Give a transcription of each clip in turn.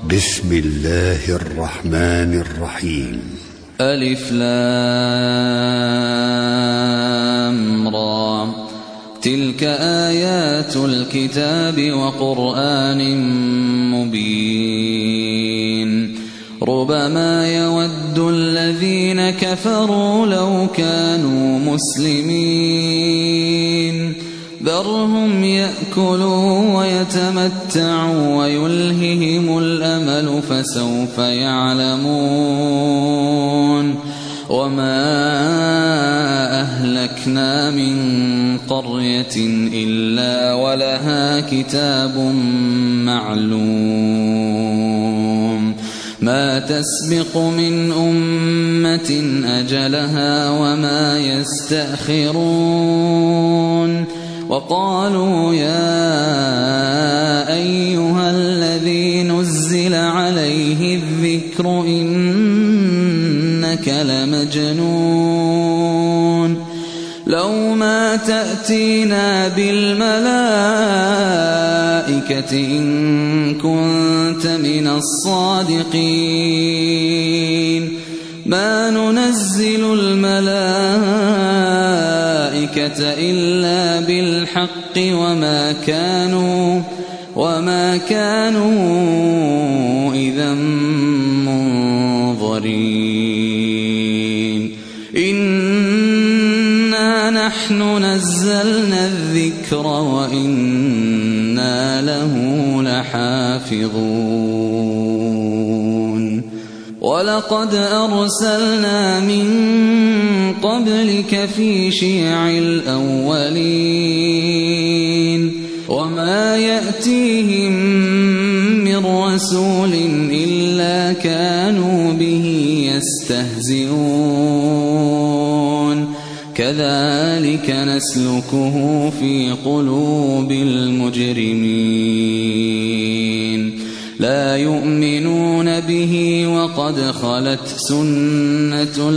بسم الله الرحمن الرحيم. ألف لام را. تلك آيات الكتاب وقرآن مبين. ربما يود الذين كفروا لو كانوا مسلمين بل هم يأكلوا ويتمتعوا ويلههم الأمل فسوف يعلمون. وما أهلكنا من قرية إلا ولها كتاب معلوم ما تسبق من أمة أجلها وما يستأخرون. وقالوا يا أيها الذي نزل عليه الذكر إنك لمجنون لو ما تأتينا بالملائكة إن كنت من الصادقين. ما ننزل الملائكة إلا بالحق وما كانوا إذا منظرين. إنا نحن نزلنا الذكر وإنا له لحافظون. ولقد أرسلنا من قبلك في شيع الأولين وما يأتيهم من رسول إلا كانوا به يستهزئون. كذلك نسلكه في قلوب المجرمين. لا يؤمنون به وقد خلت سنة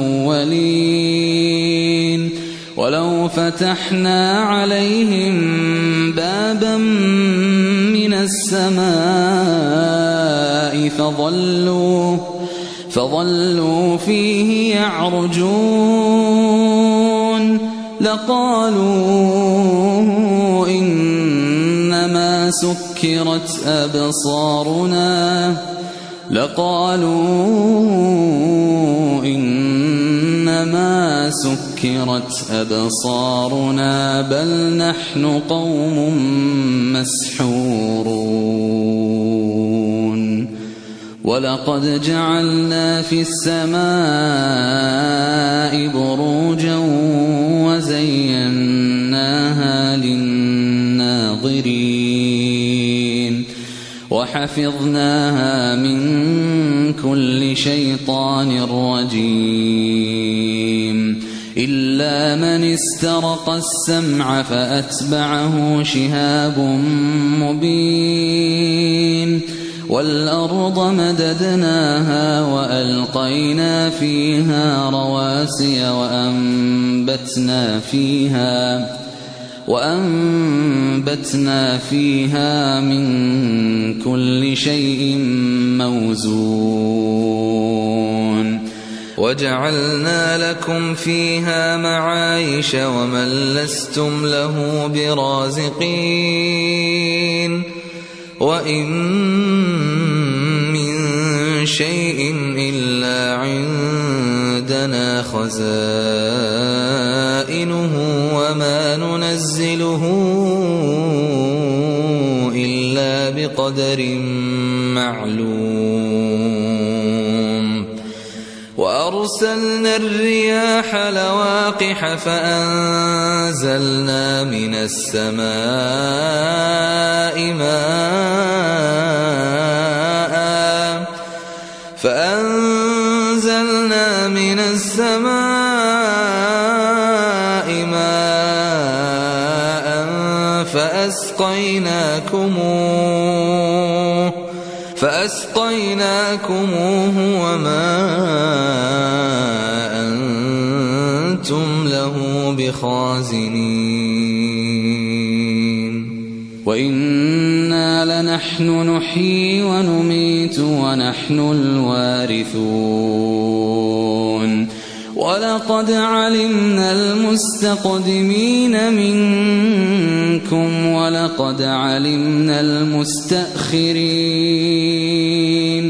الأولين. ولو فتحنا عليهم بابا من السماء فظلوا فيه يعرجون لقالوا إنما سكرت أبصارنا بل نحن قوم مسحورون. ولقد جعلنا في السماء بروجا وزيناها للناظرين وحفظناها من كل شيطان رجيم. إلا من استرق السمع فأتبعه شهاب مبين. والأرض مددناها وألقينا فيها رواسي وأنبتنا فيها من كل شيء موزون. وجعلنا لكم فيها معايش ومن لستم له برازقين. وإن من شيء إلا عندنا خزائنه وما ننزله إلا بقدر معلوم. وأرسلنا الرياح لواقح فأنزلنا من السماء ماء فأسقيناكموه وما أنتم له بخازنين. وإنا نحن نحيي ونميت ونحن الوارثون ولقد علمنا المستقدمين منكم ولقد علمنا المستأخرين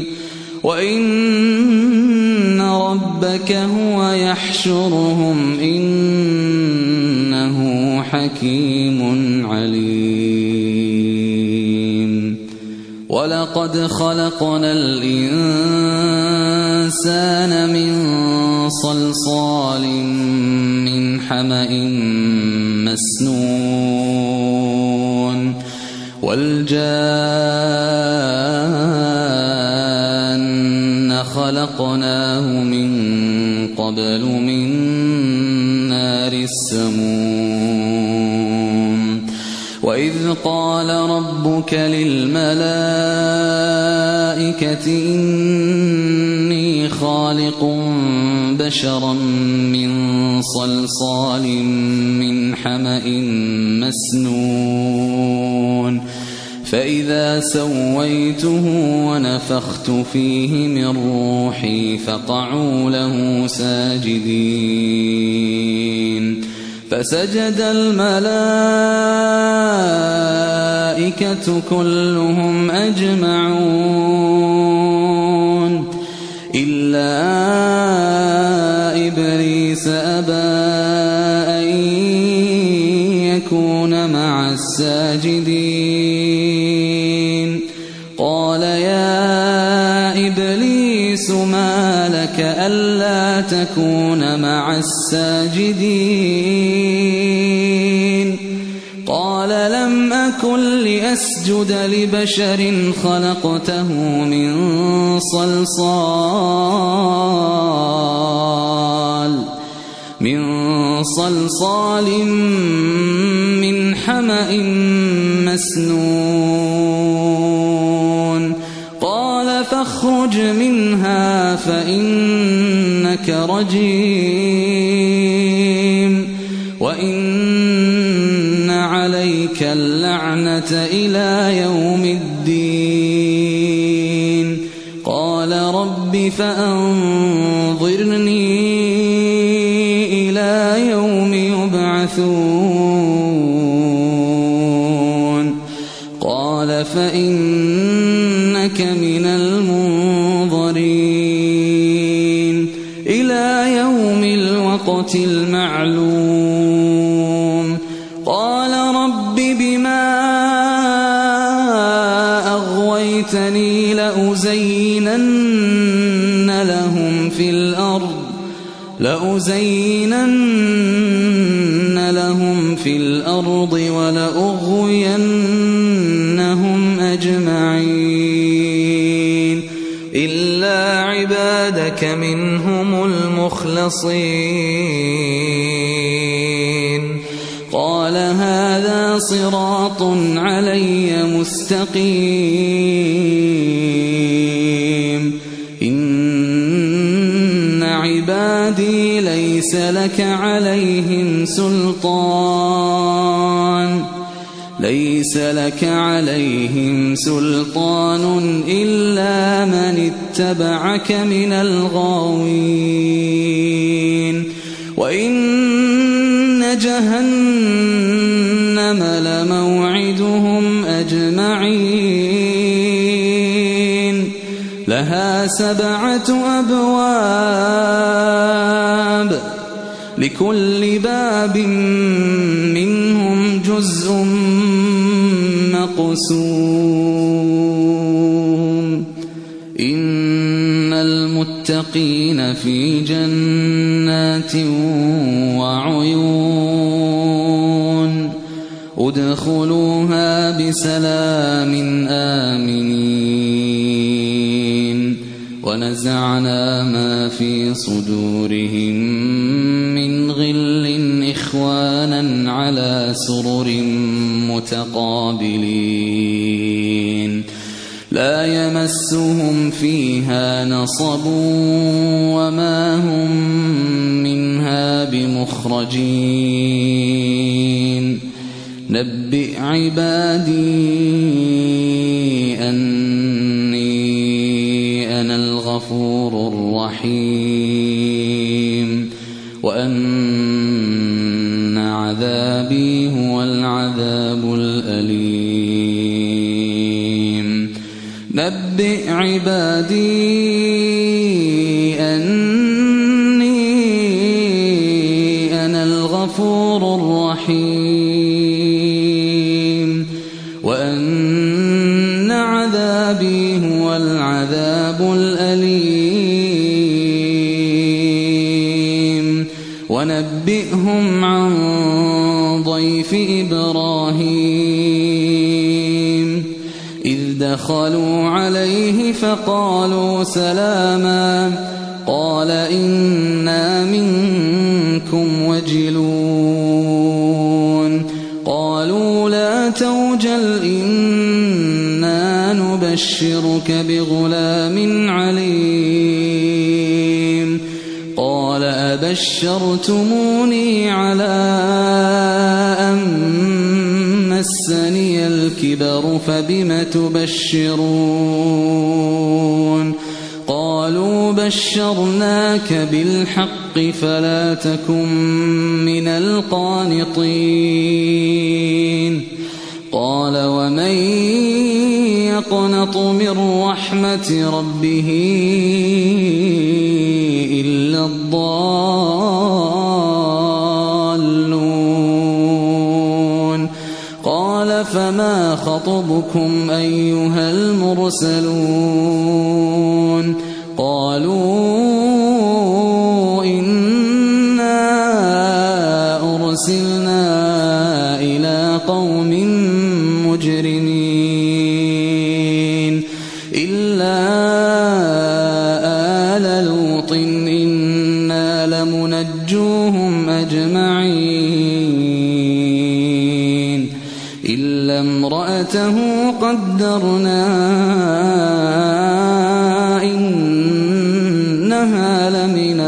وإن ربك هو يحشرهم إنه حكيم عليم ولقد خلقنا الإنسان من صلصال من حمأ مسنون والجان خلقناه من قبل من نار السموم وإذ قال ربك للملائكة إني خالق بشرا من صلصال من حمأ مسنون فإذا سويته ونفخت فيه من روحي فقعوا له ساجدين فسجد الملائكة كلهم أجمعون إلا إبليس أبى أن يكون مع الساجدين قال يا إبليس ما لك ألا تكون مع الساجدين قال لم أكن لأسجد لبشر خلقته من صلصال من حمأ مسنون قال فاخرج منها فإنك رجيم وإن عليك اللعنة إلى يوم الدين قال رب فأنظرني إلى يوم يبعثون قال فإنك من المنظرين إلى يوم الوقت المعلوم قال رب بما أغويتني لأزينن لهم في الأرض ولأغوينهم أجمعين إلا عبادك منهم المخلصين قال هذا صراط علي مستقيم إن عبادي ليس لك عليهم سلطان إلا من اتبعك من الغاوين وإن جهنم لموعدهم أجمعين لها 7 أبواب لكل باب منهم جزء مقسوم إن المتقين في جنات وعيون ادخلوها بسلام آمنين ونزعنا ما في صدورهم من غل إخوانا على سرر متقابلين لا يمسهم فيها نصب وما هم منها بمخرجين نبئ عبادي الرحيم وأن عذابي هو العذاب الأليم نبئ عبادي أني أنا الغفور الرحيم وأن عذابي هو العذاب الأليم ونبئهم عن ضيف إبراهيم إذ دخلوا عليه فقالوا سلاما قال إنا منكم وجلون قالوا لا توجل إنا نبشرك بغلام عليم قال أبشرتموني على أن مسني الكبر فبم تبشرون قالوا بشرناك بالحق فلا تكن من القانطين قال ومن يقنط من رحمة ربه إلا الضالون قال فما خطبكم أيها المرسلون قالوا إنا أرسلنا إلى قوم مجرمين إلا آل لوط إنا لمنجوهم أجمعين إلا امرأته قدرنا إنها لمن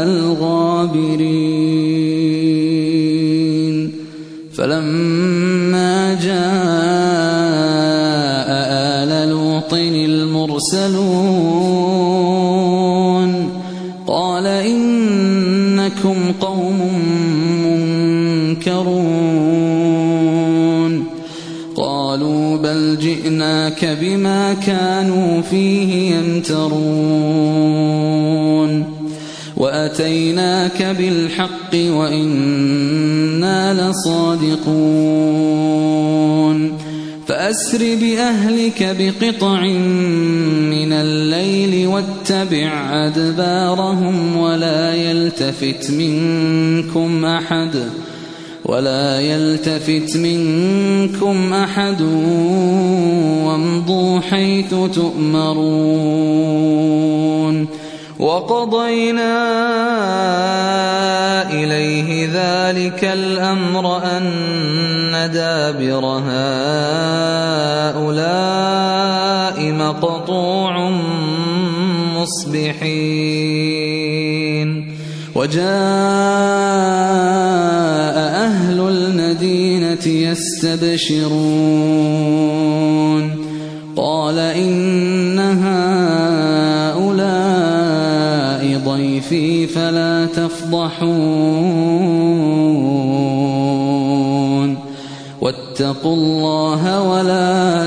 الغابرين فلما جاء آل لوط المرسلون قال إنكم قوم منكرون قالوا بل جئناك بما كانوا فيه يمترون وأتيناك بالحق وإنا لصادقون فأسر بأهلك بقطع من الليل واتبع أدبارهم ولا يلتفت منكم أحد وامضوا حيث تؤمرون وقضينا إليه ذلك الأمر أن دابر هؤلاء مقطوع مصبحين وجاء أهل المدينة يستبشرون قال إن هؤلاء ضيفي فلا تفضحون واتقوا الله ولا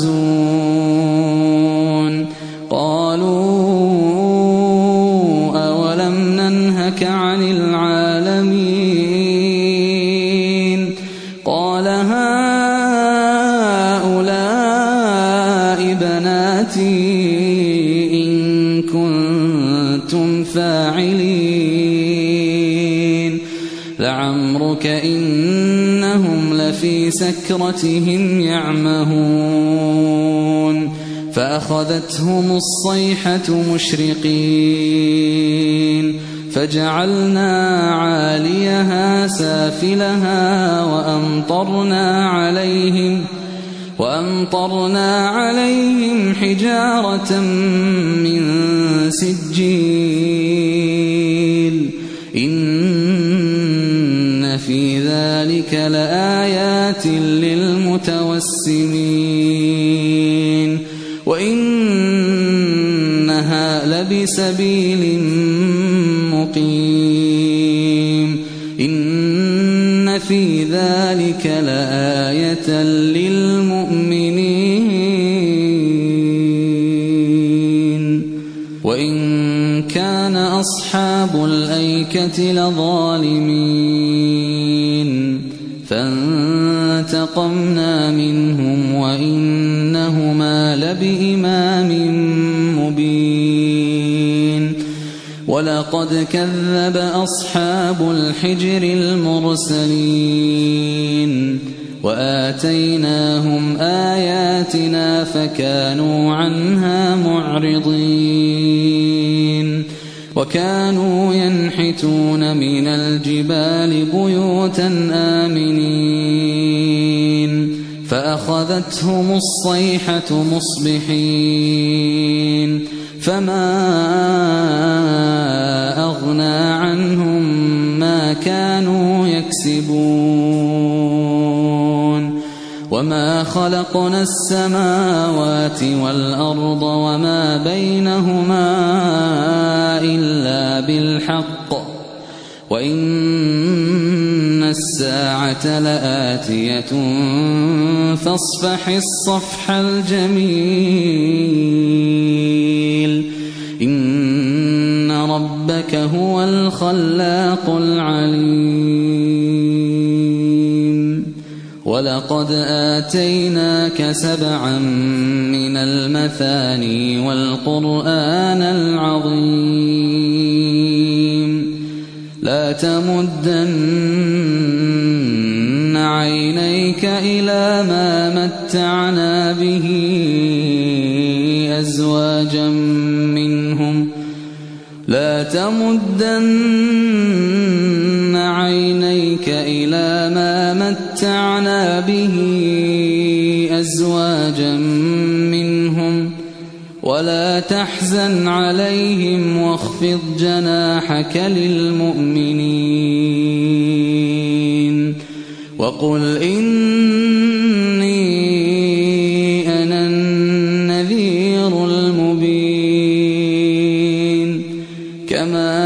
تخزون قالوا أولم ننهك عن العالمين قال هؤلاء بناتي إن كنتم فاعلين لعمرك إنهم لفي سكرتهم يعمهون فأخذتهم الصيحة مشرقين فجعلنا عاليها سافلها وأمطرنا عليهم حجارة من سجيل إن في ذلك لآيات للمتوسمين وإنها لبسبيل مقيم إن في ذلك لآية للمؤمنين وإن كان أصحاب الأيكة لظالمين فانتقمنا منهم وإنهما لبإمام مبين ولقد كذب أصحاب الحجر المرسلين وآتيناهم آياتنا فكانوا عنها معرضين وكانوا ينحتون من الجبال بيوتا آمنين فأخذتهم الصيحة مصبحين فما أغنى عنهم ما كانوا يكسبون وما خلقنا السماوات والأرض وما بينهما إلا بالحق وإن الساعة لآتية فاصفح الصفح الجميل إن ربك هو الخلاق العليم ولقد آتيناك 7 من المثاني والقرآن العظيم لا تمدن عينيك إلى ما متعنا به أزواجا منهم لا تمدن عينيك إلى ما متعنا به أزواجا منهم ولا تحزن عليهم واخفض جناحك للمؤمنين وقل إني أنا النذير المبين كما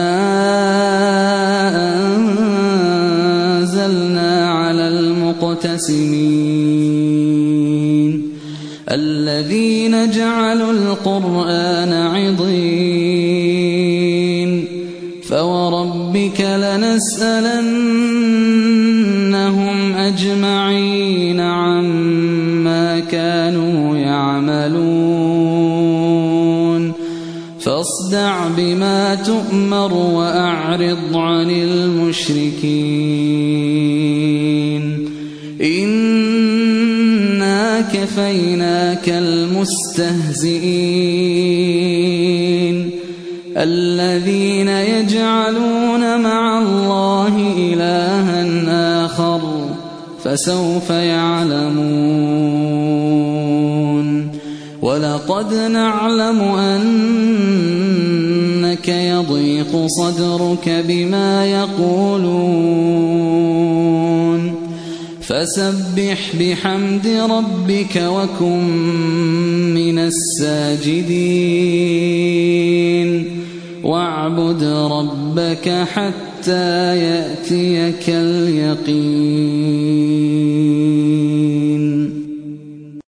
أنزلنا على المقتسمين الذين جعلوا القرآن عضين فوربك لنسألنهم أجمعين عما كانوا يعملون فاصدع بما تؤمر وأعرض عن المشركين إنا كفيناك المستهزئين الذين يجعلون مع الله إلها آخر فسوف يعلمون ولقد نعلم أنك يضيق صدرك بما يقولون فسبح بحمد ربك وكن من الساجدين واعبد ربك حتى يأتيك اليقين